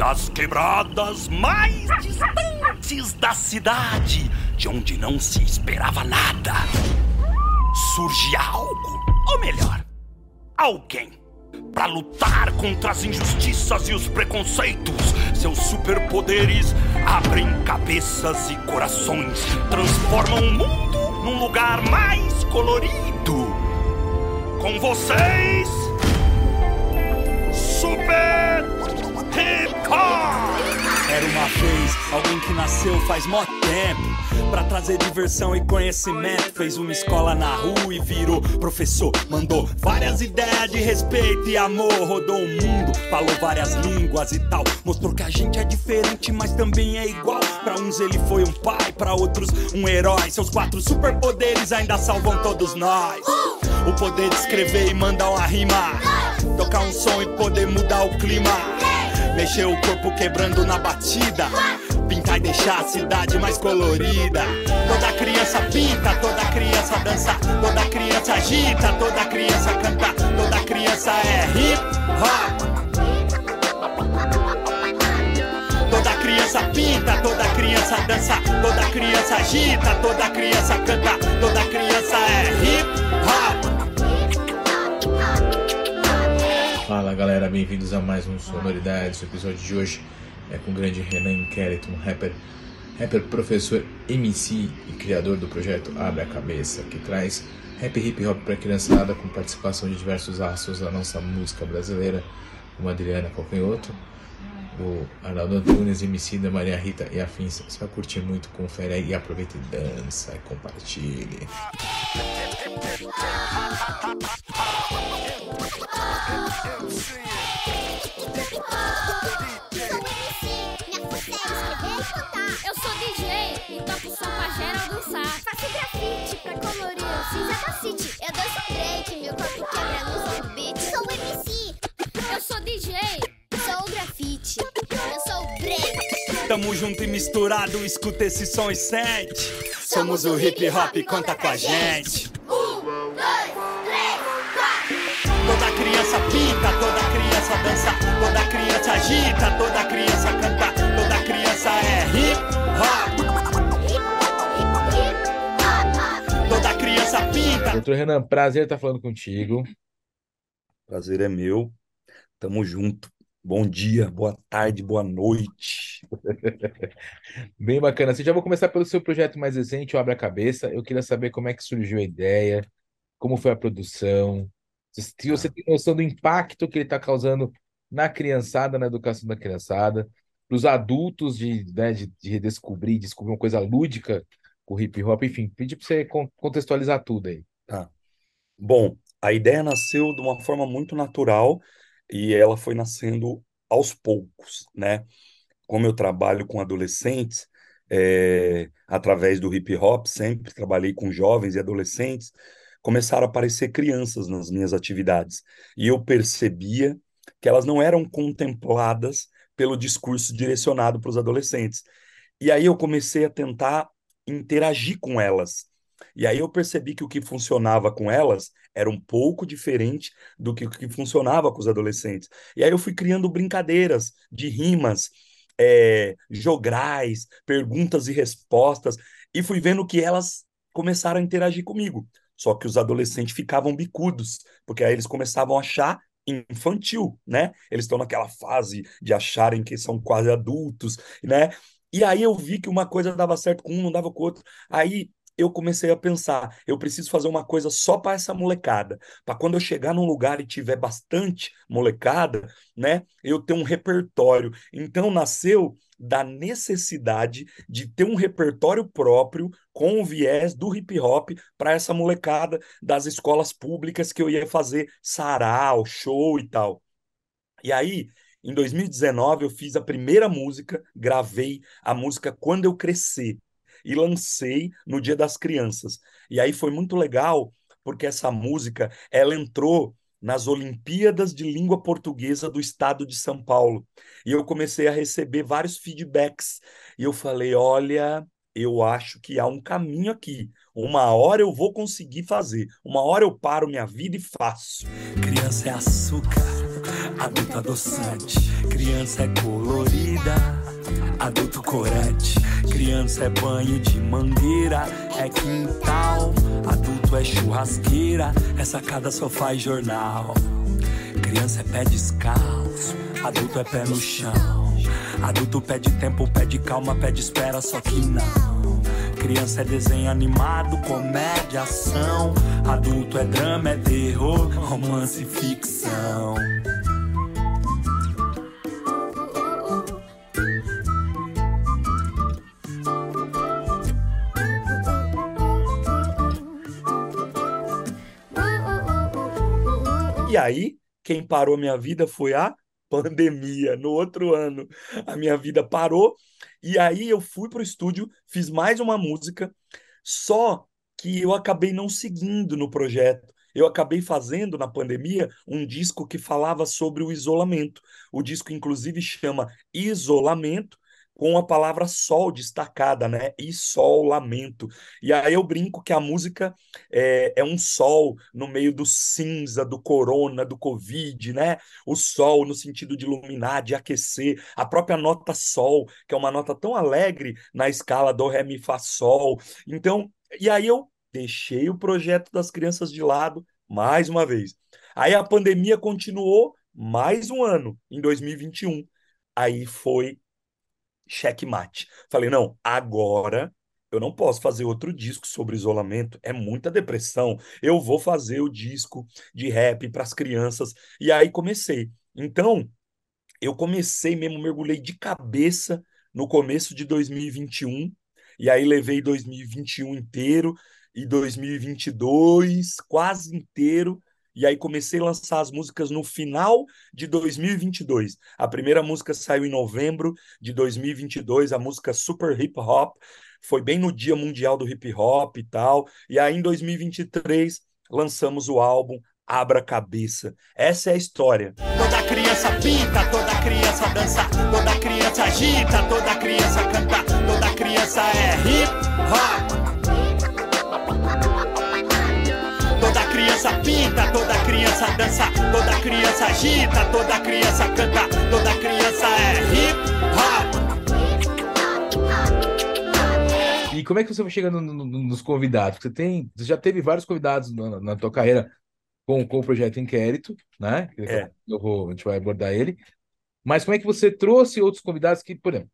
das quebradas mais distantes da cidade, de onde não se esperava nada, surge algo, ou melhor, alguém, pra lutar contra as injustiças e os preconceitos. Seus superpoderes abrem cabeças e corações, transformam o mundo num lugar mais colorido. Com vocês, Super Hip Hop! Era uma vez alguém que nasceu faz mó tempo pra trazer diversão e conhecimento. Fez uma escola na rua e virou professor. Mandou várias ideias de respeito e amor. Rodou o mundo, falou várias línguas e tal. Mostrou que a gente é diferente, mas também é igual. Pra uns ele foi um pai, pra outros um herói. Seus 4 superpoderes ainda salvam todos nós. O poder de escrever e mandar uma rima, tocar um som e poder mudar o clima, mexer o corpo quebrando na batida, pintar e deixar a cidade mais colorida. Toda criança pinta, toda criança dança, toda criança agita, toda criança canta, toda criança é hip hop. Toda criança pinta, toda criança dança, toda criança agita, toda criança canta, toda criança é hip hop. Fala galera, bem-vindos a mais um Sonoridades. O episódio de hoje é com o grande Renan Inquérito, um rapper, professor, MC e criador do projeto Abre a Cabeça, que traz rap e hip hop para criançada com participação de diversos astros da nossa música brasileira, como a Adriana Calcanhoto, o Arnaldo Antunes, MC da Maria Rita e afins. Você vai curtir muito, confere aí e aproveita e dança e compartilhe. Eu sou DJ e toco som pra geral dançar. Faço grafite pra colorir o cinza da city. Eu danço break, meu corpo quebra no som do beat. Sou MC, eu sou DJ, sou grafite, eu sou break. Tamo junto e misturado, escuta esse som e sente. Somos o hip hop, conta com a gente. 1, 2, 3, 4. Toda criança pinta, toda criança dança, toda criança agita, toda criança canta, toda criança é hip hop. Toda criança pinta. Doutor Renan, prazer estar falando contigo. Prazer é meu, tamo junto. Bom dia, boa tarde, boa noite. Bem bacana. Assim, já vou começar pelo seu projeto mais recente, o Abre a Cabeça. Eu queria saber como é que surgiu a ideia, como foi a produção, se você tem noção do impacto que ele está causando na criançada, na educação da criançada, para os adultos de redescobrir, descobrir uma coisa lúdica com o hip hop, enfim, pedir para você contextualizar tudo aí. Tá. Bom, a ideia nasceu de uma forma muito natural e ela foi nascendo aos poucos, né? Como eu trabalho com adolescentes, através do hip hop, sempre trabalhei com jovens e adolescentes, começaram a aparecer crianças nas minhas atividades. E eu percebia que elas não eram contempladas pelo discurso direcionado para os adolescentes. E aí eu comecei a tentar interagir com elas. E aí eu percebi que o que funcionava com elas era um pouco diferente do que o que funcionava com os adolescentes. E aí eu fui criando brincadeiras de rimas, jograis, perguntas e respostas, e fui vendo que elas começaram a interagir comigo. Só que os adolescentes ficavam bicudos, porque aí eles começavam a achar infantil, né? Eles estão naquela fase de acharem que são quase adultos, né? E aí eu vi que uma coisa dava certo com um, não dava com o outro. Aí eu comecei a pensar, eu preciso fazer uma coisa só para essa molecada, para quando eu chegar num lugar e tiver bastante molecada, né, eu ter um repertório. Então nasceu da necessidade de ter um repertório próprio com o viés do hip hop para essa molecada das escolas públicas que eu ia fazer sarau, show e tal. E aí, em 2019, eu fiz a primeira música, gravei a música Quando Eu Crescer e lancei no Dia das Crianças. E aí foi muito legal, porque essa música, ela entrou nas Olimpíadas de Língua Portuguesa do Estado de São Paulo. E eu comecei a receber vários feedbacks. E eu falei, olha, eu acho que há um caminho aqui. Uma hora eu vou conseguir fazer. Uma hora eu paro minha vida e faço. Criança é açúcar, adulto adoçante. Criança é colorida, adulto corante. Criança é banho de mangueira, é quintal. Adulto é churrasqueira, é sacada, sofá e jornal. Criança é pé descalço, adulto é pé no chão. Adulto pede tempo, pede calma, pede espera, só que não. Criança é desenho animado, comédia, ação. Adulto é drama, é terror, romance e ficção. E aí, quem parou minha vida foi a pandemia. No outro ano, a minha vida parou. E aí eu fui pro estúdio, fiz mais uma música, só que eu acabei não seguindo no projeto. Eu acabei fazendo, na pandemia, um disco que falava sobre o isolamento. O disco, inclusive, chama Isolamento, com a palavra sol destacada, né? Isolamento. E aí eu brinco que a música é um sol no meio do cinza, do corona, do Covid, né? O sol no sentido de iluminar, de aquecer. A própria nota sol, que é uma nota tão alegre na escala do ré, mi, fá, sol. Então, e aí eu deixei o projeto das crianças de lado mais uma vez. Aí a pandemia continuou mais um ano, em 2021. Aí foi checkmate. Falei, não, agora eu não posso fazer outro disco sobre isolamento, é muita depressão. Eu vou fazer o disco de rap para as crianças. E aí comecei. Então, eu comecei mesmo, mergulhei de cabeça no começo de 2021, e aí levei 2021 inteiro e 2022 quase inteiro, e aí comecei a lançar as músicas no final de 2022. A primeira música saiu em novembro de 2022, a música Super Hip Hop, foi bem no Dia Mundial do Hip Hop e tal, e aí em 2023 lançamos o álbum Abra Cabeça. Essa é a história. Toda criança pinta, toda criança dança, toda criança agita, toda criança canta, toda criança é hip hop. Toda criança pinta, toda criança dança, toda criança agita, toda criança canta, toda criança é hip hop. E como é que você vai chegando nos convidados? Você já teve vários convidados na tua carreira com o projeto Inquérito, né? É. A gente vai abordar ele. Mas como é que você trouxe outros convidados que, por exemplo,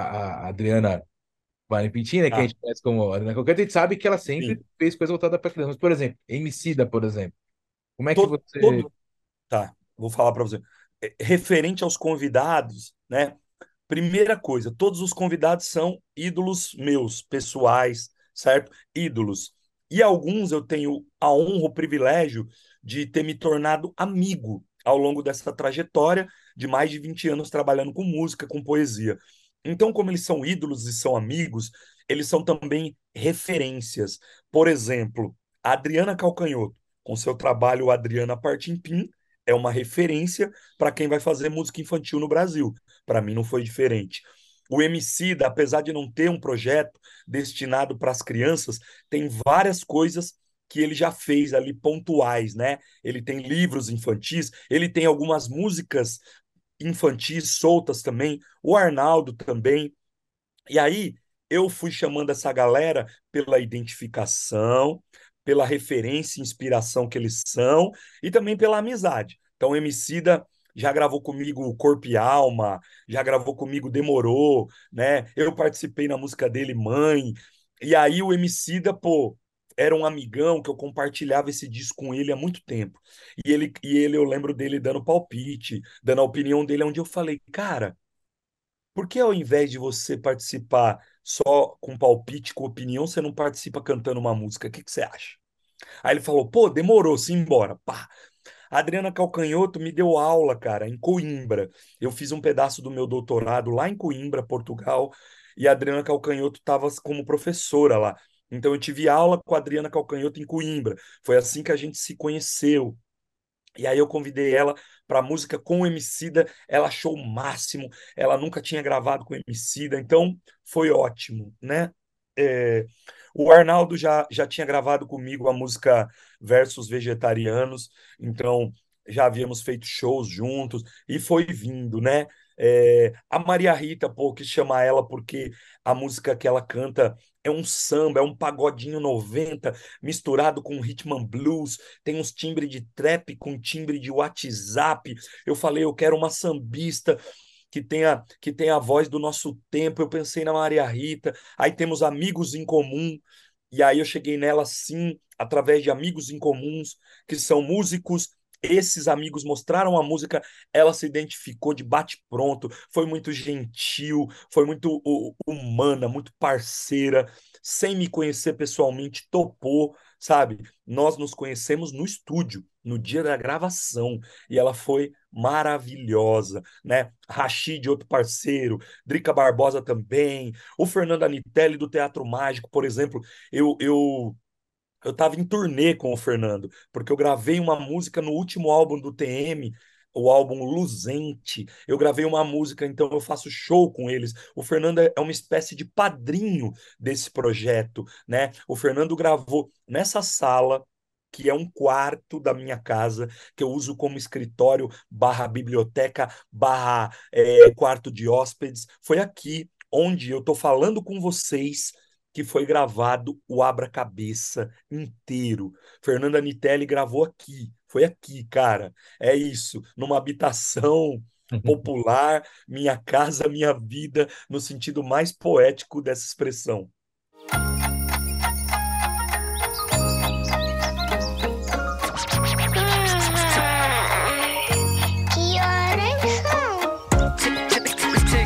a Adriana Vale Pintina, que a Ah, gente conhece como Adriana Calcanhoto, a gente sabe que ela sempre sim. fez coisa voltada para crianças. Mas, por exemplo, Emicida, por exemplo. Como é que Todo, você... todo, tá, vou falar para você. Referente aos convidados, né? Primeira coisa, todos os convidados são ídolos meus, pessoais, certo? Ídolos. E alguns eu tenho a honra, o privilégio de ter me tornado amigo ao longo dessa trajetória de mais de 20 anos trabalhando com música, com poesia. Então, como eles são ídolos e são amigos, eles são também referências. Por exemplo, a Adriana Calcanhoto, com seu trabalho Adriana Partimpim, é uma referência para quem vai fazer música infantil no Brasil. Para mim não foi diferente. O Emicida, apesar de não ter um projeto destinado para as crianças, tem várias coisas que ele já fez ali pontuais, né? Ele tem livros infantis, ele tem algumas músicas infantis soltas também, o Arnaldo também. E aí eu fui chamando essa galera pela identificação, pela referência e inspiração que eles são e também pela amizade. Então, o Emicida já gravou comigo Corpo e Alma, já gravou comigo Demorou, né? Eu participei na música dele, Mãe. E aí o Emicida, pô, era um amigão que eu compartilhava esse disco com ele há muito tempo. E ele eu lembro dele dando palpite, dando a opinião dele, onde eu falei, cara, por que ao invés de você participar só com palpite, com opinião, você não participa cantando uma música? O que que você acha? Aí ele falou, pô, demorou, simbora. Pá. A Adriana Calcanhoto me deu aula, cara, em Coimbra. Eu fiz um pedaço do meu doutorado lá em Coimbra, Portugal, e a Adriana Calcanhoto estava como professora lá. Então eu tive aula com a Adriana Calcanhoto em Coimbra. Foi assim que a gente se conheceu. E aí eu convidei ela para música com o Emicida, ela achou o máximo, ela nunca tinha gravado com o Emicida, então foi ótimo, né? É, o Arnaldo já tinha gravado comigo a música Versos Vegetarianos, então já havíamos feito shows juntos e foi vindo, né? A Maria Rita, pô, quis chamar ela porque a música que ela canta é um samba, é um pagodinho 90 misturado com rhythm and blues, tem uns timbres de trap com timbre de WhatsApp. Eu falei, eu quero uma sambista que tenha a voz do nosso tempo. Eu pensei na Maria Rita, aí temos amigos em comum, e aí eu cheguei nela sim, através de amigos em comuns, que são músicos. Esses amigos mostraram a música, ela se identificou de bate-pronto, foi muito gentil, foi muito humana, muito parceira, sem me conhecer pessoalmente, topou, sabe? Nós nos conhecemos no estúdio, no dia da gravação, e ela foi maravilhosa, né? Rashid, outro parceiro, Drica Barbosa também, o Fernando Anitelli do Teatro Mágico, por exemplo, eu estava em turnê com o Fernando, porque eu gravei uma música no último álbum do TM, o álbum Luzente. Eu gravei uma música, então eu faço show com eles. O Fernando é uma espécie de padrinho desse projeto, né? O Fernando gravou nessa sala, que é um quarto da minha casa, que eu uso como escritório barra biblioteca barra quarto de hóspedes. Foi aqui onde eu estou falando com vocês que foi gravado o Abra-Cabeça inteiro. Fernanda Nitelli gravou aqui. Foi aqui, cara. É isso. Numa habitação popular, minha casa, minha vida, no sentido mais poético dessa expressão. Que horas são?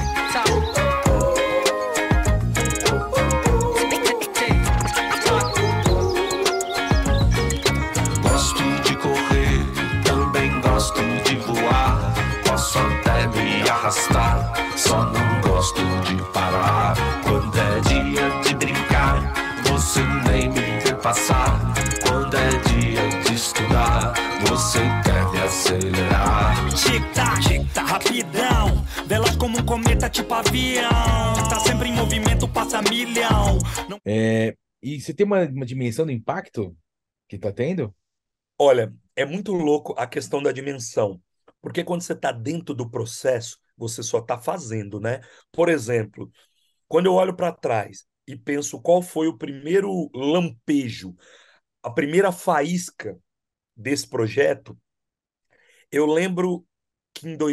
Gosto de correr, também gosto de voar. Posso até me arrastar, só não gosto de parar. Quando é dia de brincar, você nem me vê passar. Quando é dia de estudar, você quer me acelerar. Tic-tac, tic-tac, rapidão. Veloz como um cometa, tipo avião. Tá sempre em movimento, passa milhão. Não... E você tem uma dimensão do impacto que tá tendo? Olha, é muito louco a questão da dimensão, porque quando você está dentro do processo, você só está fazendo, né? Por exemplo, quando eu olho para trás e penso qual foi o primeiro lampejo, a primeira faísca desse projeto, eu lembro que em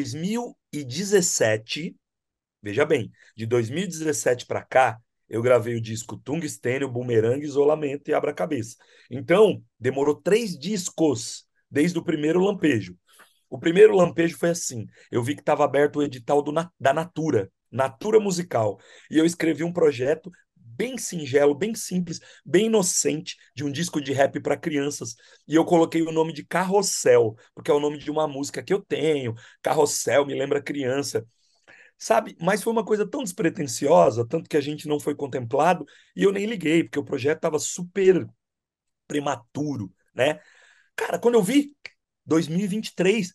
2017, veja bem, de 2017 para cá, eu gravei o disco Tungstênio, Bumerangue, Isolamento e Abra-Cabeça. Então, demorou 3 discos desde o primeiro lampejo. O primeiro lampejo foi assim: eu vi que estava aberto o edital da Natura, Natura Musical, e eu escrevi um projeto bem singelo, bem simples, bem inocente, de um disco de rap para crianças. E eu coloquei o nome de Carrossel, porque é o nome de uma música que eu tenho. Carrossel me lembra criança. Sabe? Mas foi uma coisa tão despretensiosa, tanto que a gente não foi contemplado, e eu nem liguei, porque o projeto estava super prematuro, né? Cara, quando eu vi, 2023,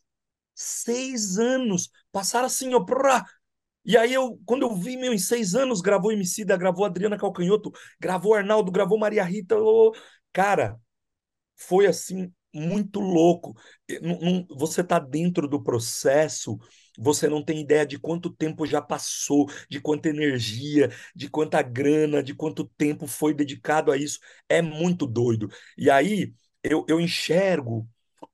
6 anos, passaram assim, ó, prá. E aí, quando eu vi, meu, em 6 anos, gravou Emicida, gravou Adriana Calcanhoto, gravou Arnaldo, gravou Maria Rita, cara, foi assim muito louco. Você está dentro do processo, você não tem ideia de quanto tempo já passou, de quanta energia, de quanta grana, de quanto tempo foi dedicado a isso. É muito doido. E aí eu enxergo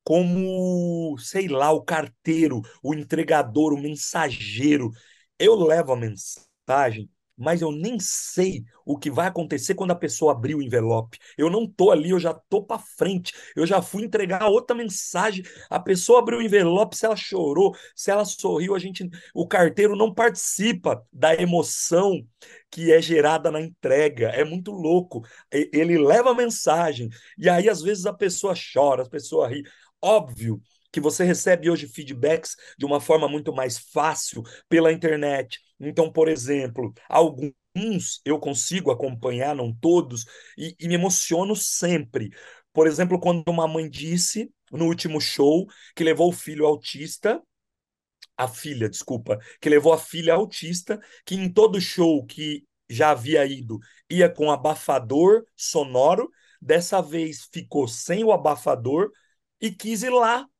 como, sei lá, o carteiro, o entregador, o mensageiro. Eu levo a mensagem, mas eu nem sei o que vai acontecer quando a pessoa abrir o envelope. Eu não tô ali, eu já tô para frente. Eu já fui entregar outra mensagem. A pessoa abriu o envelope, se ela chorou, se ela sorriu, o carteiro não participa da emoção que é gerada na entrega. É muito louco. Ele leva a mensagem e aí às vezes a pessoa chora, a pessoa ri. Óbvio que você recebe hoje feedbacks de uma forma muito mais fácil pela internet. Então, por exemplo, alguns eu consigo acompanhar, não todos, e me emociono sempre. Por exemplo, quando uma mãe disse no último show que levou o filho autista, a filha, desculpa, que levou a filha autista, que em todo show que já havia ido ia com abafador sonoro, dessa vez ficou sem o abafador e quis ir lá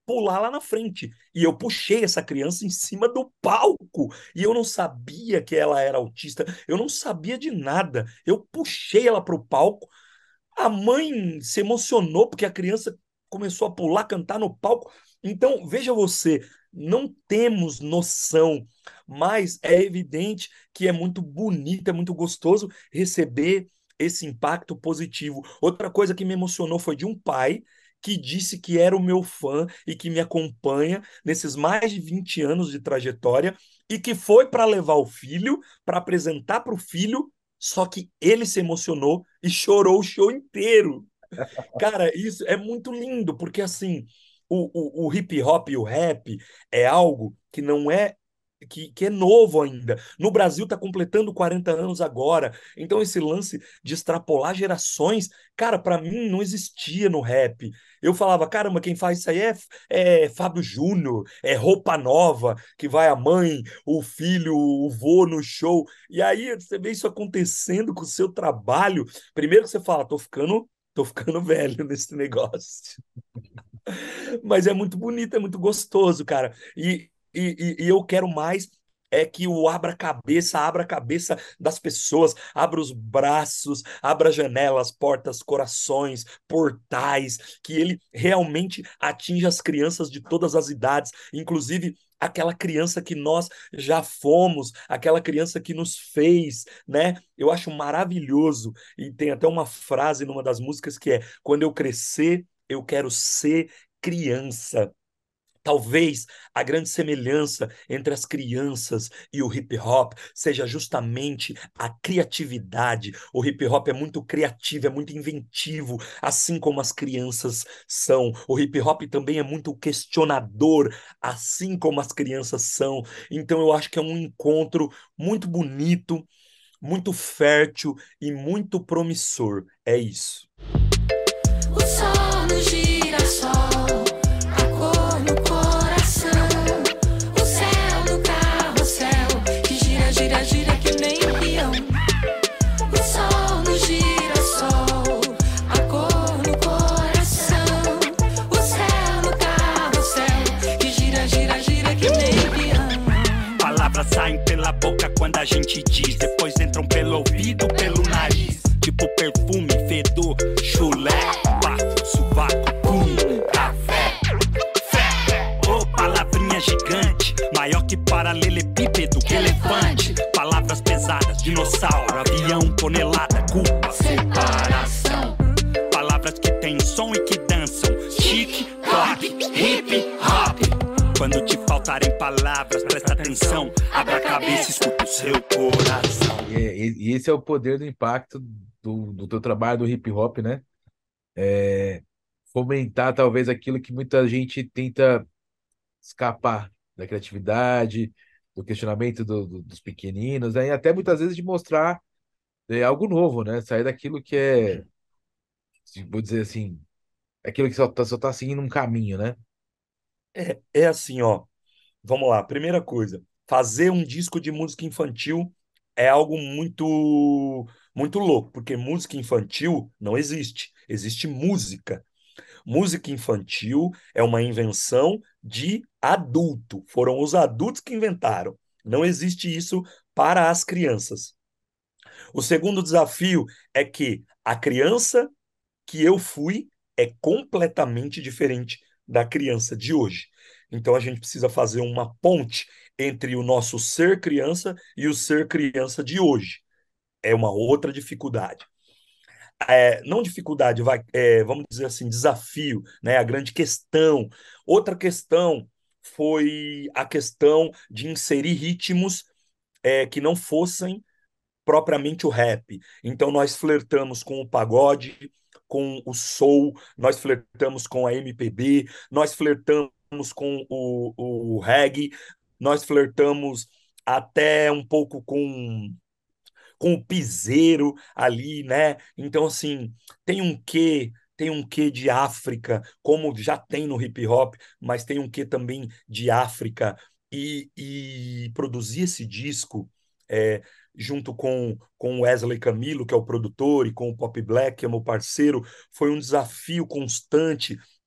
pular lá na frente. E eu puxei essa criança em cima do palco. E eu não sabia que ela era autista, eu não sabia de nada. Eu puxei ela para o palco. A mãe se emocionou porque a criança começou a pular, cantar no palco. Então, veja você, não temos noção, mas é evidente que é muito bonito, é muito gostoso receber esse impacto positivo. Outra coisa que me emocionou foi de um pai que disse que era o meu fã e que me acompanha nesses mais de 20 anos de trajetória e que foi para levar o filho, para apresentar para o filho, só que ele se emocionou e chorou o show inteiro. Cara, isso é muito lindo, porque assim, o hip hop e o rap é algo que não é. Que é novo ainda. No Brasil está completando 40 anos agora. Então, esse lance de extrapolar gerações, cara, para mim não existia no rap. Eu falava, caramba, quem faz isso aí é Fábio Júnior, é Roupa Nova, que vai a mãe, o filho, o vô no show. E aí você vê isso acontecendo com o seu trabalho. Primeiro que você fala, tô ficando velho nesse negócio. Mas é muito bonito, é muito gostoso, cara. E eu quero mais é que o abra a cabeça das pessoas, abra os braços, abra janelas, portas, corações, portais, que ele realmente atinja as crianças de todas as idades, inclusive aquela criança que nós já fomos, aquela criança que nos fez, né? Eu acho maravilhoso. E tem até uma frase numa das músicas que é: quando eu crescer, eu quero ser criança. Talvez a grande semelhança entre as crianças e o hip hop seja justamente a criatividade. O hip hop é muito criativo, é muito inventivo, assim como as crianças são. O hip hop também é muito questionador, assim como as crianças são. Então eu acho que é um encontro muito bonito, muito fértil e muito promissor. É isso. O sol no girassol, a cor no coração, o céu no carrossel, que gira, gira, gira que nem um peão. O sol no girassol, a cor no coração, o céu no carrossel, que gira, gira, gira que nem um peão. Palavras saem pela boca quando a gente diz, depois entram pelo ouvido, pelo nariz. Tipo perfume, fedor, chulé, bafo, sovaco, pum, café, fé. Ô, palavrinha gigante, maior que paralelepípedo, que elefante. Palavras pesadas, dinossauro, avião, tonelada, culpa, separação. Palavras que têm som e que dançam, chique, toque, hip, hop. Quando te faltarem palavras, presta atenção, abra a cabeça e escuta o seu coração. E esse é o poder do impacto do teu trabalho do hip hop, né? Fomentar talvez aquilo que muita gente tenta escapar da criatividade, do questionamento dos pequeninos, né? E até muitas vezes de mostrar algo novo, né? Sair daquilo que é, vou dizer assim, aquilo que só tá seguindo um caminho, né? É assim, ó. Vamos lá, primeira coisa, fazer um disco de música infantil é algo muito louco, porque música infantil não existe, existe música. Música infantil é uma invenção de adulto, foram os adultos que inventaram. Não existe isso para as crianças. O segundo desafio é que a criança que eu fui é completamente diferente da criança de hoje. Então a gente precisa fazer uma ponte entre o nosso ser criança e o ser criança de hoje. É uma outra dificuldade. Não dificuldade, vamos dizer assim, desafio, né? A grande questão. Outra questão foi a questão de inserir ritmos que não fossem propriamente o rap. Então nós flertamos com o pagode, com o soul, nós flertamos com a MPB, nós flertamos com o reggae, nós flertamos até um pouco com o piseiro ali, né? Então, assim, tem um quê de África, como já tem no hip hop, mas tem um quê também de África. E produzir esse disco é, junto com Wesley Camilo, que é o produtor, e com o Pop Black, que é meu parceiro, foi um desafio constante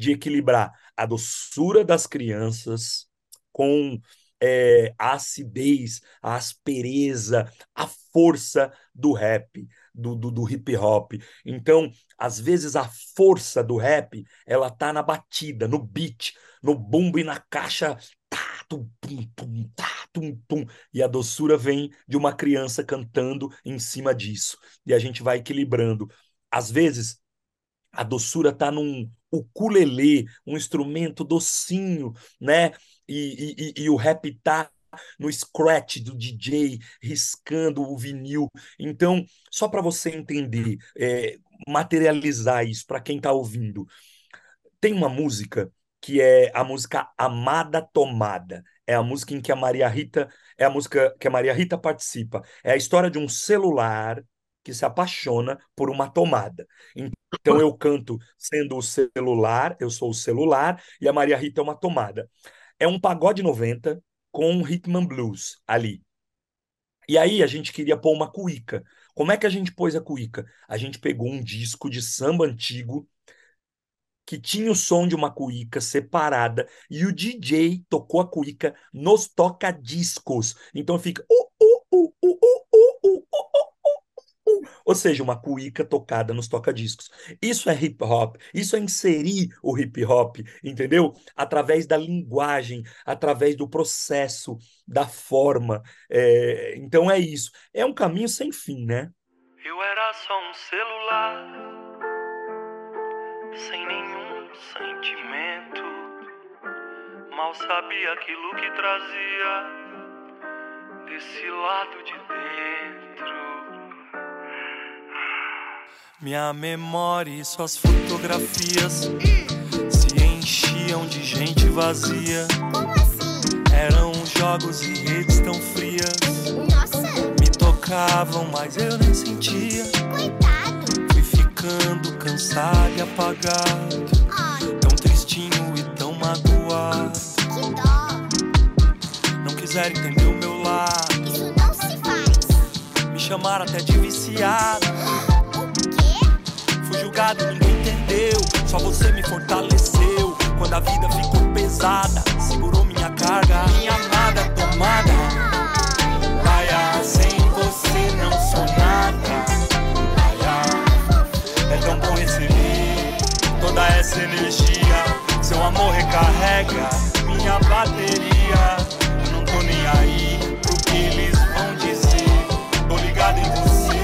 de equilibrar a doçura das crianças com a acidez, a aspereza, a força do rap, do hip hop. Então, às vezes a força do rap, ela tá na batida, no beat, no bumbo e na caixa, tá, tum, tum, tum, tá, tum, tum, e a doçura vem de uma criança cantando em cima disso. E a gente vai equilibrando. Às vezes a doçura tá num ukulele, um instrumento docinho, né? E o rap tá no scratch do DJ, riscando o vinil. Então, só para você entender, materializar isso para quem está ouvindo, tem uma música que é a música Amada Tomada. É a música em que a Maria Rita, é a música que a Maria Rita participa. É a história de um celular que se apaixona por uma tomada. Então eu canto sendo o celular, eu sou o celular e a Maria Rita é uma tomada. É um pagode 90 com um rhythm and blues ali. E aí a gente queria pôr uma cuíca. Como é que a gente pôs a cuíca? A gente pegou um disco de samba antigo que tinha o som de uma cuíca separada e o DJ tocou a cuíca nos toca-discos. Então fica ou seja, uma cuíca tocada nos toca-discos. Isso é hip hop, isso é inserir o hip hop, entendeu? Através da linguagem, através do processo, da forma. Então é isso. É um caminho sem fim, né? Eu era só um celular, sem nenhum sentimento. Mal sabia aquilo que trazia desse lado de dentro. Minha memória e suas fotografias se enchiam de gente vazia. Como assim? Eram jogos e redes tão frias. Nossa, Me tocavam, mas eu nem sentia. coitado. Fui ficando cansado e apagado, Ai, tão tristinho e tão magoado. que dó. Não quiseram entender o meu lado, Isso não se faz. me chamaram até de viciado. O quê? Fui julgado, ninguém entendeu. Só você me fortaleceu. Quando a vida ficou pesada, segurou minha carga. Minha amada tomada. Laia, sem você não sou nada. Laia, é tão bom receber toda essa energia. Seu amor recarrega minha bateria. Eu não tô nem aí pro que eles vão dizer. Tô ligado em você.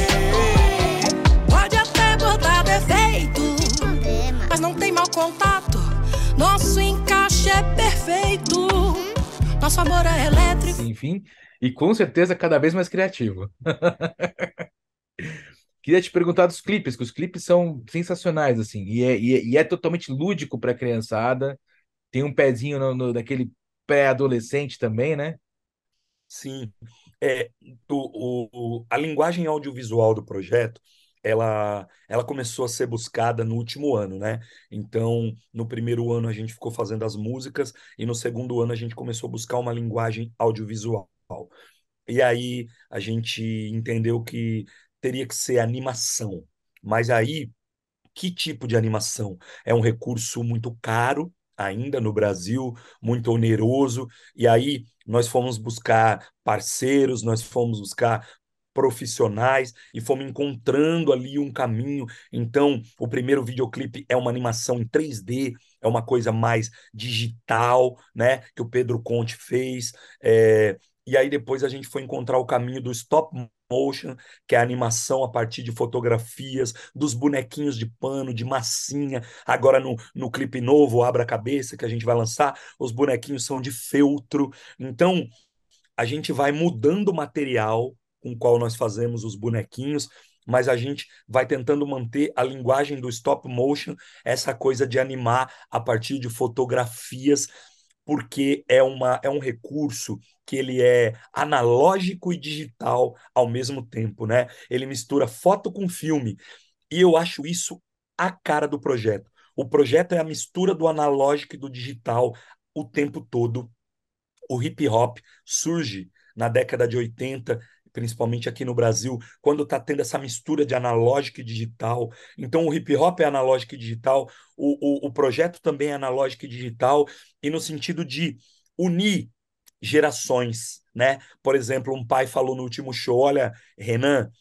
Pode até botar defeito, Problema. mas não tem mau contato. Nosso encaixe é perfeito. Nosso amor é elétrico. Enfim, e com certeza cada vez mais criativo. Queria te perguntar dos clipes, que os clipes são sensacionais, assim, e é totalmente lúdico para a criançada. Tem um pezinho daquele pré-adolescente também, né? Sim, é, a linguagem audiovisual do projeto, ela começou a ser buscada no último ano, né? Então, no primeiro ano a gente ficou fazendo as músicas e no segundo ano a gente começou a buscar uma linguagem audiovisual. E aí a gente entendeu que teria que ser animação. Mas aí que tipo de animação? É um recurso muito caro ainda no Brasil, muito oneroso, e aí nós fomos buscar parceiros, nós fomos buscar profissionais e fomos encontrando ali um caminho. Então, o primeiro videoclipe é uma animação em 3D, é uma coisa mais digital, né, que o Pedro Conte fez. E aí depois a gente foi encontrar o caminho do stop motion, que é a animação a partir de fotografias, dos bonequinhos de pano, de massinha. Agora no clipe novo, Abra a Cabeça, que a gente vai lançar, os bonequinhos são de feltro. Então, a gente vai mudando o material com o qual nós fazemos os bonequinhos, mas a gente vai tentando manter a linguagem do stop motion, essa coisa de animar a partir de fotografias, porque é um recurso que ele é analógico e digital ao mesmo tempo, né? Ele mistura foto com filme, e eu acho isso a cara do projeto. O projeto é a mistura do analógico e do digital o tempo todo. O hip hop surge na década de 80 principalmente aqui no Brasil, quando está tendo essa mistura de analógico e digital. Então, o hip hop é analógico e digital, o projeto também é analógico e digital, e no sentido de unir gerações, né? Por exemplo, um pai falou no último show: olha, Renan,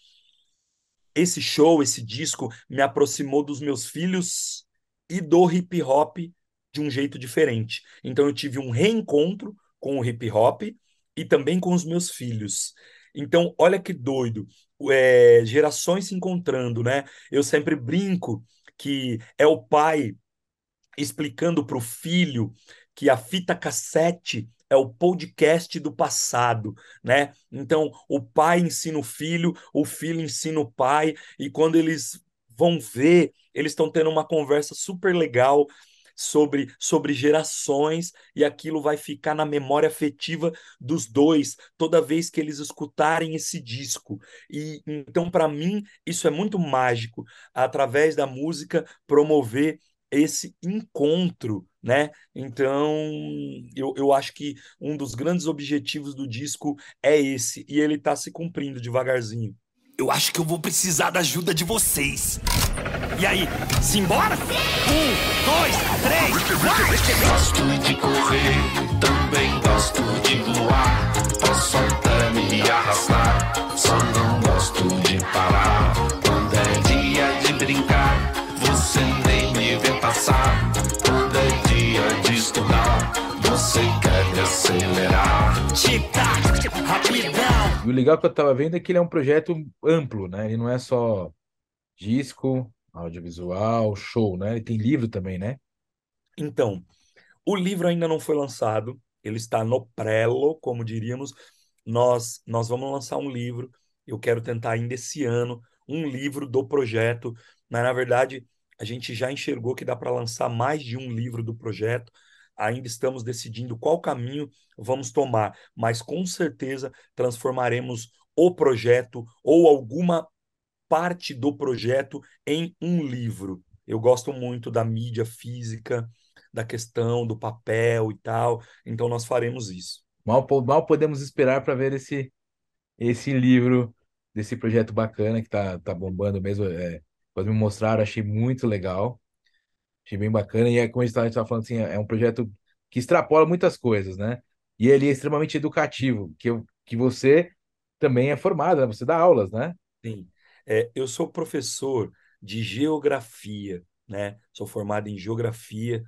esse show, esse disco me aproximou dos meus filhos e do hip hop de um jeito diferente. Então eu tive um reencontro com o hip hop e também com os meus filhos. Então, olha que doido, gerações se encontrando, né? Eu sempre brinco que é o pai explicando para o filho que a fita cassete é o podcast do passado, né? Então, o pai ensina o filho ensina o pai, e quando eles vão ver, eles estão tendo uma conversa super legal sobre gerações, e aquilo vai ficar na memória afetiva dos dois toda vez que eles escutarem esse disco. E então, para mim, isso é muito mágico, através da música promover esse encontro, né? Então, eu acho que um dos grandes objetivos do disco é esse, e ele está se cumprindo devagarzinho. Eu acho que eu vou precisar da ajuda de vocês. E aí, simbora? 1, 2, 3, vai! Gosto de correr, também gosto de voar. Posso até me arrastar, só não gosto de parar. Quando é dia de brincar, você nem me vê passar. Quando é dia de estudar, você quer me acelerar. Tic-tac, rapidão. E o legal que eu tava vendo é que ele é um projeto amplo, né? Ele não é só disco, audiovisual, show, né? Ele tem livro também, né? Então, o livro ainda não foi lançado, ele está no prelo, como diríamos. Nós vamos lançar um livro, eu quero tentar ainda esse ano, um livro do projeto, mas na verdade a gente já enxergou que dá para lançar mais de um livro do projeto, ainda estamos decidindo qual caminho vamos tomar, mas com certeza transformaremos o projeto ou alguma parte do projeto em um livro. Eu gosto muito da mídia física, da questão do papel e tal, então nós faremos isso. Mal podemos esperar para ver esse livro desse projeto bacana que tá bombando mesmo. Quando me mostraram, achei muito legal, achei bem bacana. E é como a gente tava falando assim, é um projeto que extrapola muitas coisas, né? E ele é extremamente educativo, que você também é formado, né? Você dá aulas, né? Sim. Eu sou professor de geografia, né? Sou formado em geografia.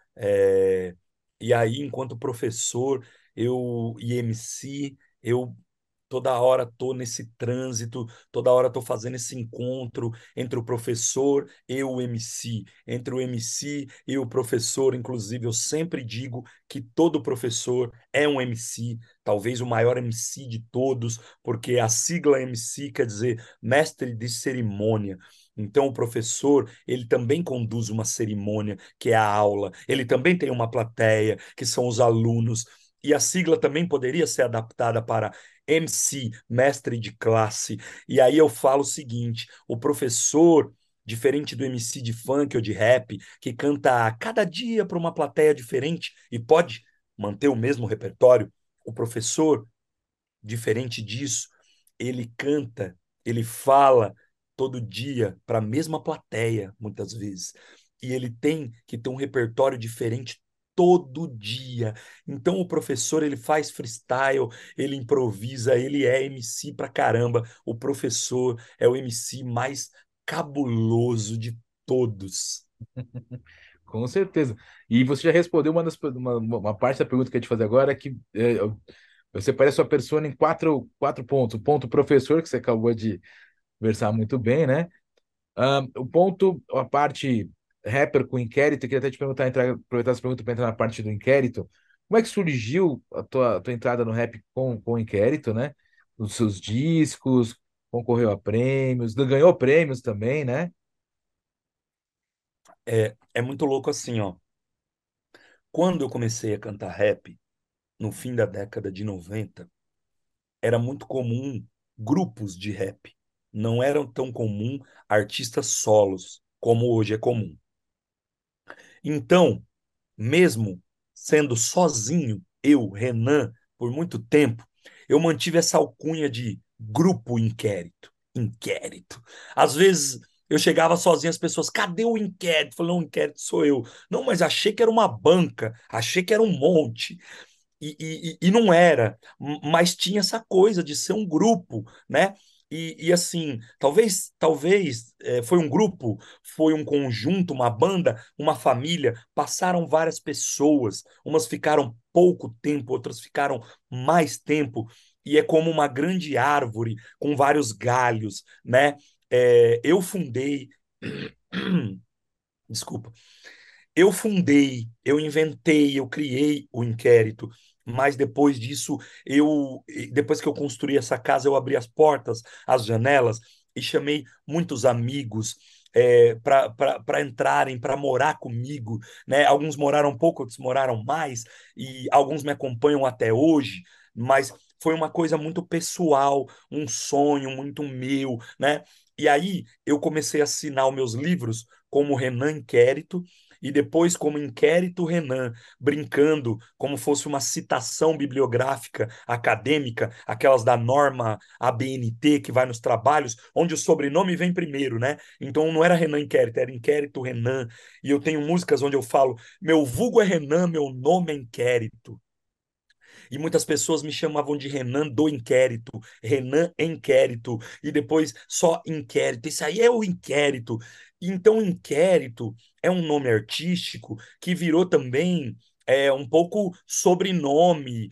é, e aí, enquanto professor, e MC, eu toda hora tô nesse trânsito, toda hora tô fazendo esse encontro entre o professor e o MC, entre o MC e o professor. Inclusive, eu sempre digo que todo professor é um MC, talvez o maior MC de todos, porque a sigla MC quer dizer mestre de cerimônia. Então, o professor, ele também conduz uma cerimônia, que é a aula. Ele também tem uma plateia, que são os alunos. E a sigla também poderia ser adaptada para MC, mestre de classe. E aí eu falo o seguinte: o professor, diferente do MC de funk ou de rap, que canta a cada dia para uma plateia diferente e pode manter o mesmo repertório, o professor, diferente disso, ele canta, ele fala todo dia para a mesma plateia, muitas vezes. E ele tem que ter um repertório diferente todo dia. Então o professor, ele faz freestyle, ele improvisa, ele é MC pra caramba. O professor é o MC mais cabuloso de todos. Com certeza. E você já respondeu uma parte da pergunta que eu ia te fazer agora, que eu separei a sua persona em quatro pontos. O ponto professor, que você acabou de versar muito bem, né? O ponto, a parte rapper com inquérito, eu queria até te perguntar, aproveitar essa pergunta para entrar na parte do inquérito. Como é que surgiu a tua entrada no rap com o inquérito, né? Os seus discos, concorreu a prêmios, ganhou prêmios também, né? É muito louco assim, ó. Quando eu comecei a cantar rap, no fim da década de 90, era muito comum grupos de rap. Não eram tão comum artistas solos, como hoje é comum. Então, mesmo sendo sozinho, eu, Renan, por muito tempo, eu mantive essa alcunha de Grupo Inquérito. Inquérito. Às vezes eu chegava sozinho, as pessoas, cadê o inquérito? Eu falei, não, o inquérito sou eu. Não, mas achei que era uma banca, achei que era um monte. E não era, mas tinha essa coisa de ser um grupo, né? E assim, talvez foi um grupo, foi um conjunto, uma banda, uma família, passaram várias pessoas, umas ficaram pouco tempo, outras ficaram mais tempo, e é como uma grande árvore com vários galhos, né? Eu fundei, desculpa, eu inventei, eu criei o inquérito, mas depois disso, depois que eu construí essa casa, eu abri as portas, as janelas e chamei muitos amigos para entrarem, para morar comigo, né? Alguns moraram pouco, outros moraram mais, e alguns me acompanham até hoje, mas foi uma coisa muito pessoal, um sonho muito meu, né? E aí eu comecei a assinar os meus livros como Renan Inquérito, e depois como Inquérito Renan, brincando como fosse uma citação bibliográfica acadêmica, aquelas da norma ABNT que vai nos trabalhos, onde o sobrenome vem primeiro, né? Então não era Renan Inquérito, era Inquérito Renan. E eu tenho músicas onde eu falo: meu vulgo é Renan, meu nome é Inquérito. E muitas pessoas me chamavam de Renan do Inquérito, Renan Inquérito, e depois só Inquérito. Isso aí é o Inquérito. Então, Inquérito é um nome artístico que virou também um pouco sobrenome,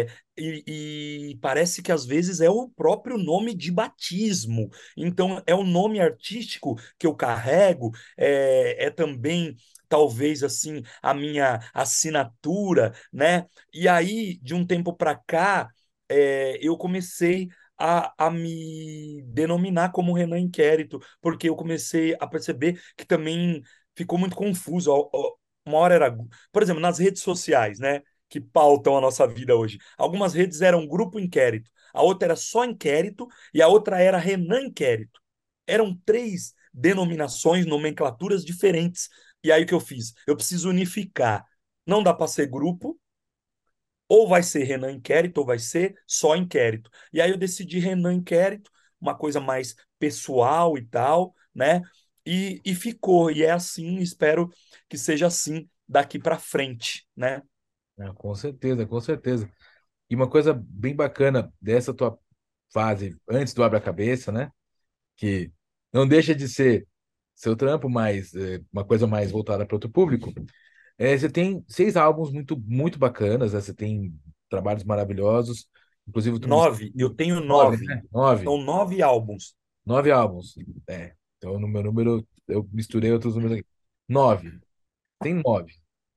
e parece que às vezes é o próprio nome de batismo. Então, é o nome artístico que eu carrego, é também talvez assim a minha assinatura, né? E aí, de um tempo para cá, eu comecei a me denominar como Renan Inquérito, porque eu comecei a perceber que também ficou muito confuso. Uma hora era, por exemplo, nas redes sociais, né, que pautam a nossa vida hoje. Algumas redes eram Grupo Inquérito, a outra era só Inquérito e a outra era Renan Inquérito. Eram três denominações, nomenclaturas diferentes. E aí o que eu fiz? Eu preciso unificar. Não dá para ser grupo, ou vai ser Renan Inquérito, ou vai ser só Inquérito. E aí eu decidi Renan Inquérito, uma coisa mais pessoal e tal, né? E ficou. E é assim, espero que seja assim daqui para frente, né? Ah, com certeza, com certeza. E uma coisa bem bacana dessa tua fase antes do Abra Cabeça, né? Que não deixa de ser seu trampo, mas uma coisa mais voltada para outro público. Você tem 6 álbuns muito bacanas, né? Você tem trabalhos maravilhosos, inclusive o Tung 9, eu tenho nove, 9. né? Nove. São 9 álbums. 9 álbuns. Então no meu número eu misturei outros números aqui. 9. Tem 9.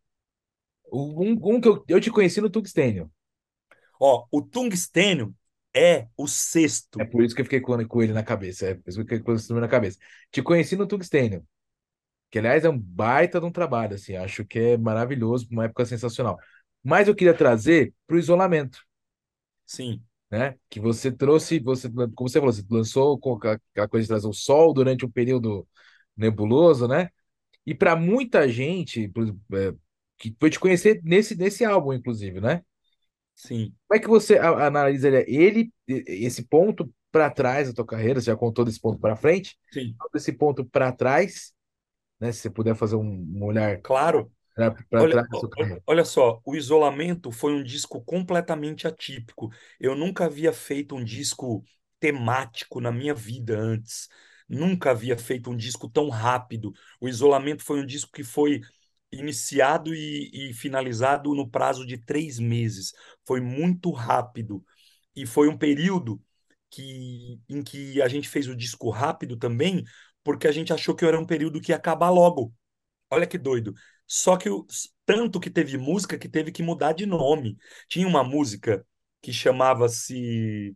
Um que eu te conheci no Tungstênio. Ó, o Tungstênio é o É sexto. por isso que eu fiquei com ele na cabeça. É por isso que eu fiquei com esse número na cabeça. Te conheci no Tungstênio, que aliás é um baita de um trabalho, assim. Acho que é maravilhoso, uma época sensacional. Mas eu queria trazer para o isolamento, Sim, né? Que você trouxe, como você falou, você lançou com aquela coisa de trazer o sol durante um período nebuloso, né? E para muita gente, que foi te conhecer nesse álbum, inclusive, né? sim, Como é que você analisa esse ponto para trás da tua carreira? Você já contou desse ponto para frente? sim. Desse ponto para trás, né? Se você puder fazer um olhar Claro. para Olha, trás da sua carreira. olha só, o Isolamento foi um disco completamente atípico. Eu nunca havia feito um disco temático na minha vida antes. Nunca havia feito um disco tão rápido. O Isolamento foi um disco que foi iniciado e finalizado no prazo de 3 meses. Foi muito rápido. E foi um período em que a gente fez o disco rápido também, porque a gente achou que era um período que ia acabar logo. Olha que doido. Só que tanto que teve música que teve que mudar de nome. Tinha uma música que chamava-se.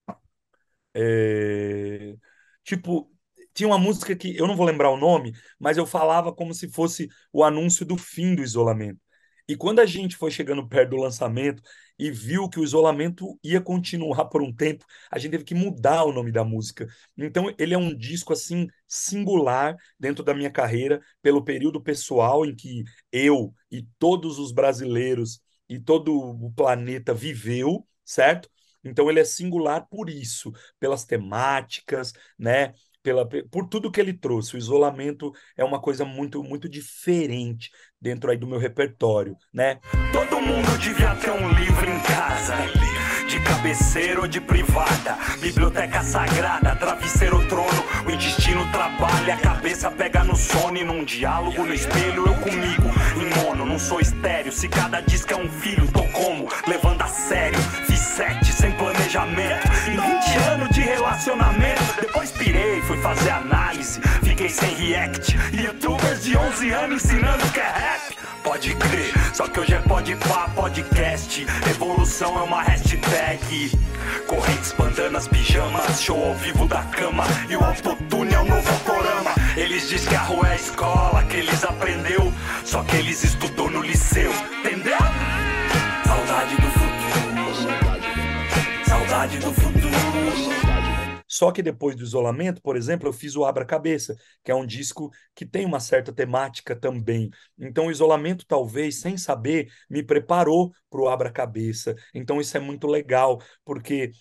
é, Tipo, tinha uma música que eu não vou lembrar o nome, mas eu falava como se fosse o anúncio do fim do isolamento. E quando a gente foi chegando perto do lançamento e viu que o isolamento ia continuar por um tempo, a gente teve que mudar o nome da música. Então, ele é um disco assim singular dentro da minha carreira, pelo período pessoal em que eu e todos os brasileiros e todo o planeta viveu, certo? Então ele é singular por isso, pelas temáticas, né? Por tudo que ele trouxe. O isolamento é uma coisa muito, muito diferente dentro aí do meu repertório, né? Todo mundo devia ter um livro em casa, de cabeceira ou de privada, biblioteca sagrada, travesseiro, trono, o intestino trabalha, a cabeça pega no sono e num diálogo no espelho, eu comigo, em mono, não sou estéreo, se cada disco é um filho, tô como, levando a sério, fiz 7 sem planejamento, em 20 anos de relacionamento, depois pirei, fui fazer análise, fiquei sem react, youtubers de 11 anos ensinando que é rap. Pode crer, só que hoje é pode pá, podcast. Evolução é uma hashtag. Correntes, bandanas, pijamas, show ao vivo da cama. E o autotune é o novo autorama. Eles dizem que a rua é a escola, que eles aprendeu, só que eles estudou no liceu, entendeu? Saudade do futuro, saudade do futuro. Só que depois do isolamento, por exemplo, eu fiz o Abra Cabeça, que é um disco que tem uma certa temática também. Então, o isolamento, talvez, sem saber, me preparou para o Abra Cabeça. Então, isso é muito legal, porque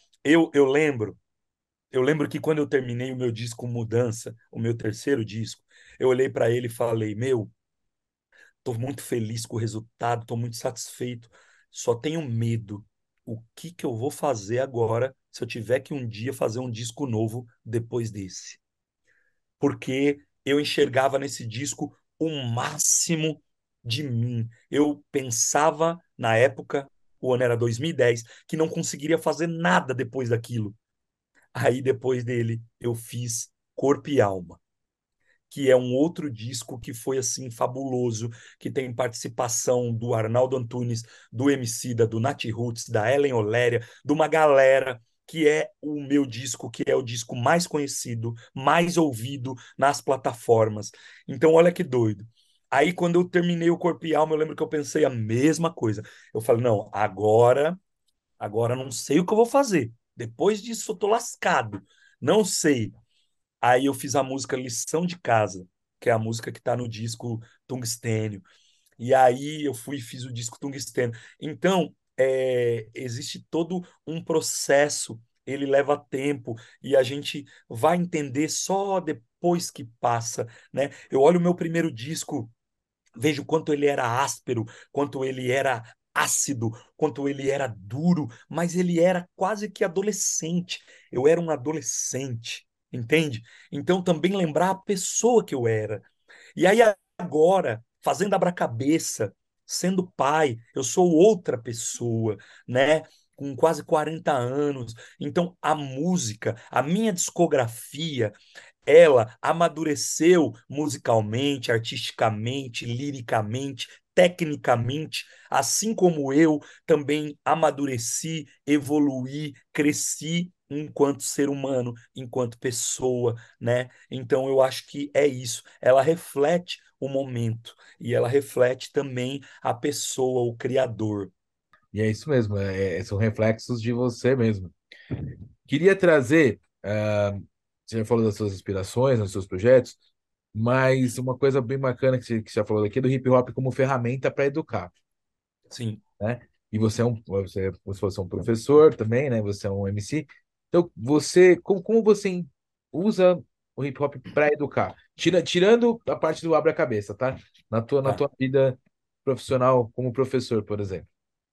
eu lembro que quando eu terminei o meu disco Mudança, o meu terceiro disco, eu olhei para ele e falei, meu, estou muito feliz com o resultado, estou muito satisfeito, só tenho medo. O que que eu vou fazer agora se eu tiver que um dia fazer um disco novo depois desse? Porque eu enxergava nesse disco o máximo de mim. Eu pensava, na época, o ano era 2010, que não conseguiria fazer nada depois daquilo. Aí, depois dele, eu fiz Corpo e Alma, que é um outro disco que foi assim fabuloso, que tem participação do Arnaldo Antunes, do Emicida, do Nat Roots, da Ellen Oléria, de uma galera que é o meu disco, que é o disco mais conhecido, mais ouvido nas plataformas. Então, olha que doido. Aí, quando eu terminei o Corpo e Alma, eu lembro que eu pensei a mesma coisa. Eu falei, não, agora não sei o que eu vou fazer. Depois disso, eu tô lascado. Não sei. Aí eu fiz a música Lição de Casa, que é a música que está no disco Tungstênio. E aí eu fui e fiz o disco Tungstênio. Então, existe todo um processo, ele leva tempo, e a gente vai entender só depois que passa, né? Eu olho o meu primeiro disco, vejo quanto ele era áspero, quanto ele era ácido, quanto ele era duro, mas ele era quase que adolescente. Eu era um adolescente, entende? Então também lembrar a pessoa que eu era. E aí agora, fazendo abracabeça, sendo pai, eu sou outra pessoa, né? Com quase 40 anos. Então, a música, a minha discografia, ela amadureceu musicalmente, artisticamente, liricamente, tecnicamente, assim como eu também amadureci, evoluí, cresci enquanto ser humano, enquanto pessoa, né? Então eu acho que é isso. Ela reflete o momento e ela reflete também a pessoa, o criador. E é isso mesmo, são reflexos de você mesmo. Queria trazer, você já falou das suas inspirações, dos seus projetos, mas uma coisa bem bacana que você já falou aqui é do hip hop como ferramenta para educar, Sim. né? E você é um professor também, né? Você é um MC. Então, como você usa o hip hop para educar? Tirando a parte do abre-cabeça, tá? Na Tá. tua vida profissional como professor, por exemplo.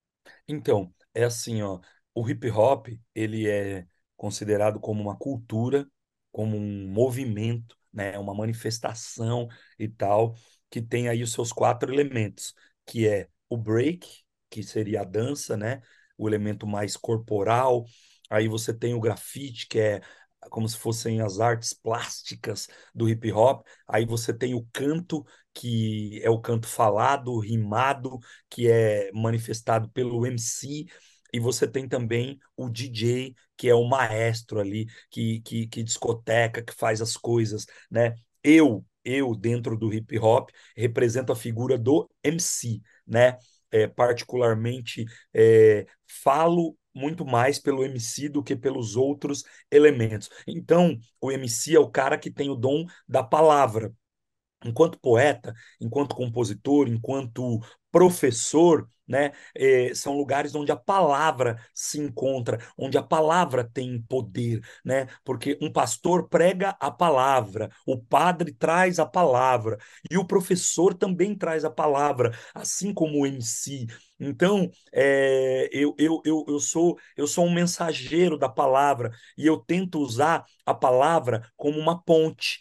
Então, é assim, ó, o hip hop, ele é considerado como uma cultura, como um movimento, né, uma manifestação e tal, que tem aí os seus quatro elementos, que é o break, que seria a dança, né, o elemento mais corporal, aí você tem o grafite, que é como se fossem as artes plásticas do hip hop, aí você tem o canto, que é o canto falado, rimado, que é manifestado pelo MC, e você tem também o DJ, que é o maestro ali, que discoteca, que faz as coisas, né? Dentro do hip hop, represento a figura do MC, né? Particularmente, falo muito mais pelo MC do que pelos outros elementos. Então, o MC é o cara que tem o dom da palavra, enquanto poeta, enquanto compositor, enquanto professor, né, são lugares onde a palavra se encontra, onde a palavra tem poder, né? Porque um pastor prega a palavra, o padre traz a palavra e o professor também traz a palavra, assim como o MC. Então, eu sou um mensageiro da palavra e eu tento usar a palavra como uma ponte,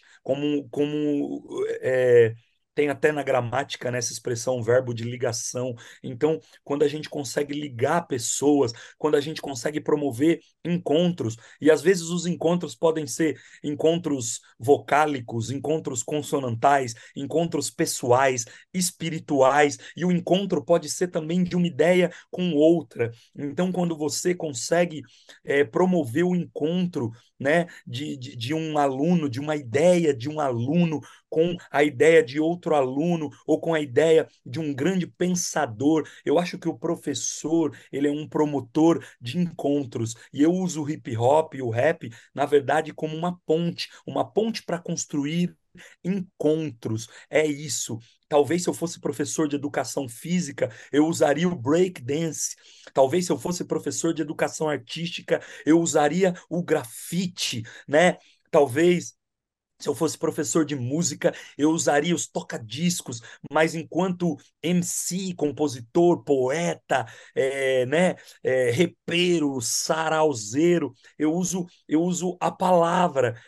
tem até na gramática, né, essa expressão, verbo de ligação. Então, quando a gente consegue ligar pessoas, quando a gente consegue promover encontros, e às vezes os encontros podem ser encontros vocálicos, encontros consonantais, encontros pessoais, espirituais, e o encontro pode ser também de uma ideia com outra. Então, quando você consegue promover o encontro, né, de um aluno, de uma ideia de um aluno com a ideia de outro aluno ou com a ideia de um grande pensador. Eu acho que o professor, ele é um promotor de encontros. E eu uso o hip hop e o rap, na verdade, como uma ponte para construir encontros. É isso. Talvez se eu fosse professor de educação física, eu usaria o break dance. Talvez se eu fosse professor de educação artística, eu usaria o grafite, né? Talvez se eu fosse professor de música, eu usaria os toca-discos, mas enquanto MC, compositor, poeta, né, repeiro, sarauzeiro, eu uso a palavra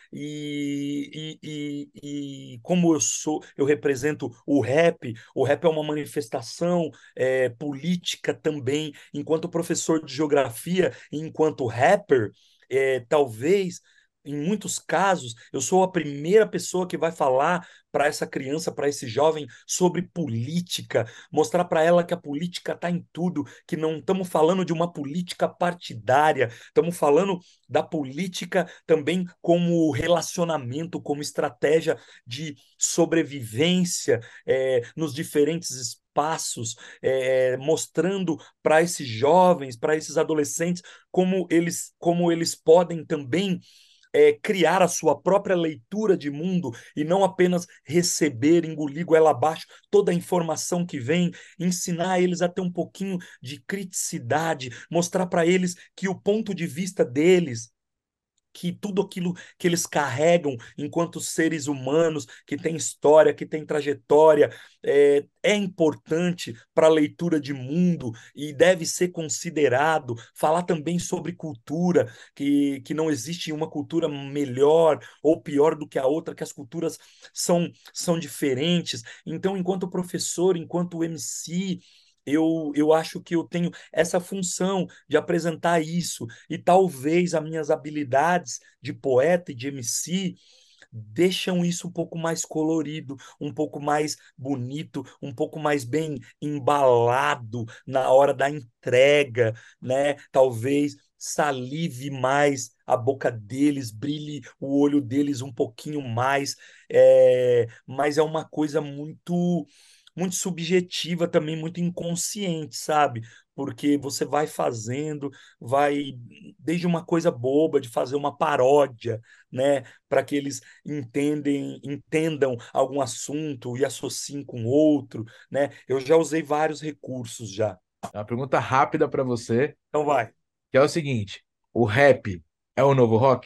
e como eu represento o rap é uma manifestação política também, enquanto professor de geografia, enquanto rapper, talvez em muitos casos, eu sou a primeira pessoa que vai falar para essa criança, para esse jovem, sobre política, mostrar para ela que a política está em tudo, que não estamos falando de uma política partidária, estamos falando da política também como relacionamento, como estratégia de sobrevivência nos diferentes espaços, mostrando para esses jovens, para esses adolescentes, como eles podem também criar a sua própria leitura de mundo e não apenas receber, engolir goela abaixo toda a informação que vem, ensinar eles a ter um pouquinho de criticidade, mostrar para eles que o ponto de vista deles, que tudo aquilo que eles carregam enquanto seres humanos, que tem história, que tem trajetória, é importante para a leitura de mundo e deve ser considerado. Falar também sobre cultura, que não existe uma cultura melhor ou pior do que a outra, que as culturas são diferentes. Então, enquanto professor, enquanto MC, eu acho que eu tenho essa função de apresentar isso, e talvez as minhas habilidades de poeta e de MC deixam isso um pouco mais colorido, um pouco mais bonito, um pouco mais bem embalado na hora da entrega, né? Talvez salive mais a boca deles, brilhe o olho deles um pouquinho mais, mas é uma coisa muito subjetiva também, muito inconsciente, sabe? Porque você vai fazendo, vai desde uma coisa boba de fazer uma paródia, né, para que eles entendam algum assunto e associem com outro, né? Eu já usei vários recursos já. Uma pergunta rápida para você, Então vai. que é o seguinte: o rap é o novo rock?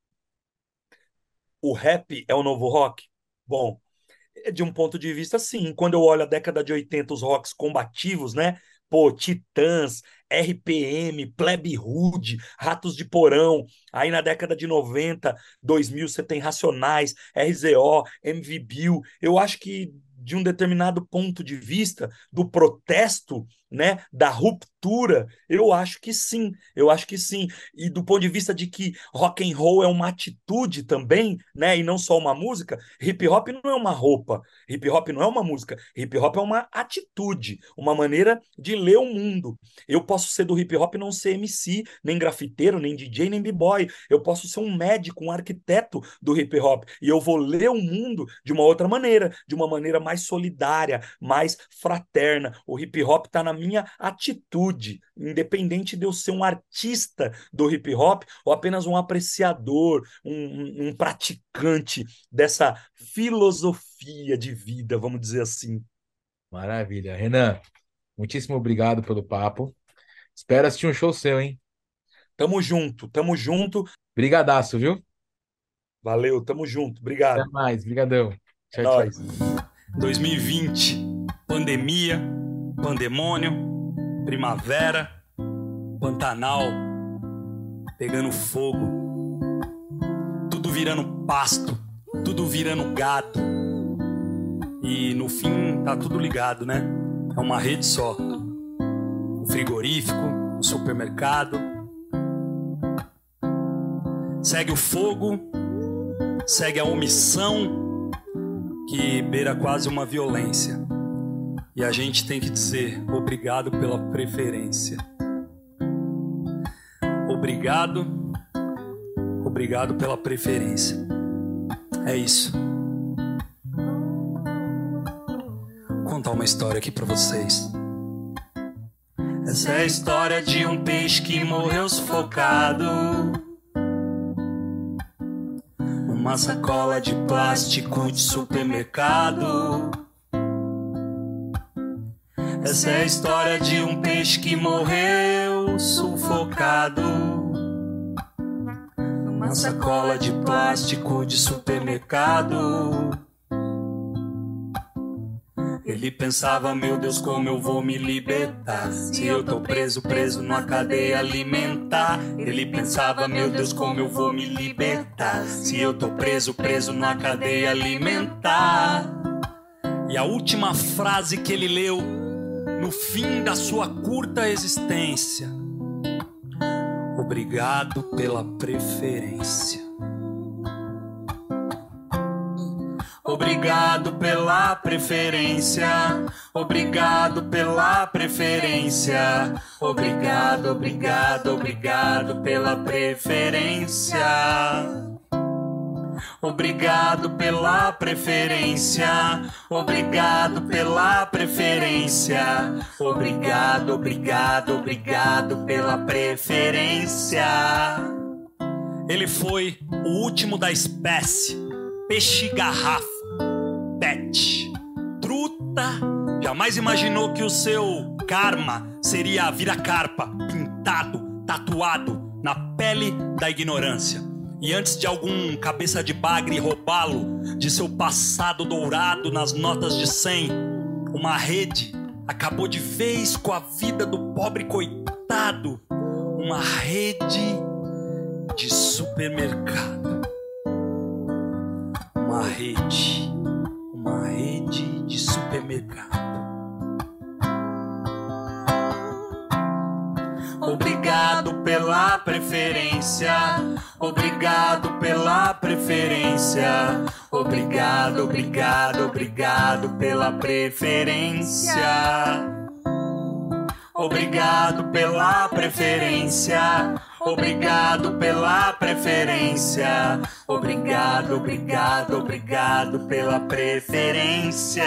O rap é o novo rock? Bom, de um ponto de vista, sim. Quando eu olho a década de 80, os rocks combativos, né? Pô, Titãs, RPM, Plebe Rude, Ratos de Porão. Aí na década de 90, 2000, você tem Racionais, RZO, MV Bill. Eu acho que de um determinado ponto de vista do protesto, né, da ruptura, eu acho que sim, eu acho que sim. E do ponto de vista de que rock and roll é uma atitude também, né, e não só uma música, hip hop não é uma roupa, hip hop não é uma música, hip hop é uma atitude, uma maneira de ler o mundo. Eu posso ser do hip hop e não ser MC, nem grafiteiro, nem DJ, nem b-boy. Eu posso ser um médico, um arquiteto do hip hop e eu vou ler o mundo de uma outra maneira, de uma maneira mais solidária, mais fraterna. O hip hop está na minha atitude, independente de eu ser um artista do hip hop ou apenas um apreciador, um praticante dessa filosofia de vida, vamos dizer assim. Maravilha. Renan, Muitíssimo obrigado pelo papo. Espero assistir um show seu, hein? Tamo junto, tamo junto. Brigadaço, viu? Valeu, tamo junto. Até Obrigado. mais. Brigadão. É Tchau, tchau. nóis. 2020, pandemia, pandemônio, primavera, Pantanal, pegando fogo, tudo virando pasto, tudo virando gado. E no fim tá tudo ligado, né? É uma rede só. O frigorífico, o supermercado. Segue o fogo, segue a omissão, que beira quase uma violência. E a gente tem que dizer obrigado pela preferência. Obrigado, obrigado pela preferência. É isso. Vou contar uma história aqui pra vocês. Essa é a história de um peixe que morreu sufocado numa sacola de plástico de supermercado. Essa é a história de um peixe que morreu sufocado numa sacola de plástico de supermercado. Ele pensava, meu Deus, como eu vou me libertar se eu tô preso, preso numa cadeia alimentar. Ele pensava, meu Deus, como eu vou me libertar se eu tô preso, preso numa cadeia alimentar. E a última frase que ele leu no fim da sua curta existência: obrigado pela preferência. Obrigado pela preferência. Obrigado pela preferência. Obrigado, obrigado, obrigado pela preferência. Obrigado pela preferência. Obrigado pela preferência. Obrigado, obrigado, obrigado pela preferência. Ele foi o último da espécie. Peixe garrafa, pet, truta. Jamais imaginou que o seu karma seria vira-carpa, pintado, tatuado na pele da ignorância. E antes de algum cabeça de bagre roubá-lo de seu passado dourado nas notas de 100, uma rede acabou de vez com a vida do pobre coitado. Uma rede de supermercado. Uma rede de supermercado. Obrigado pela preferência. Obrigado pela preferência. Obrigado, obrigado, obrigado pela preferência. Obrigado pela preferência. Obrigado pela preferência. Obrigado, obrigado, obrigado pela preferência.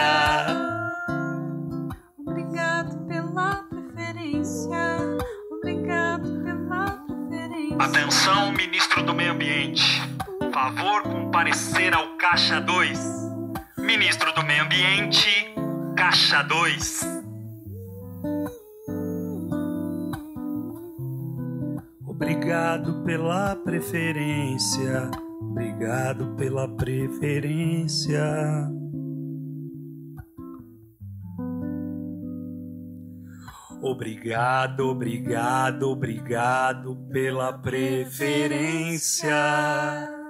Obrigado pela preferência. Obrigado pela preferência. Atenção, ministro do Meio Ambiente. Favor comparecer ao Caixa 2. Ministro do Meio Ambiente, Caixa 2. Obrigado pela preferência. Obrigado pela preferência. Obrigado, obrigado, obrigado pela preferência.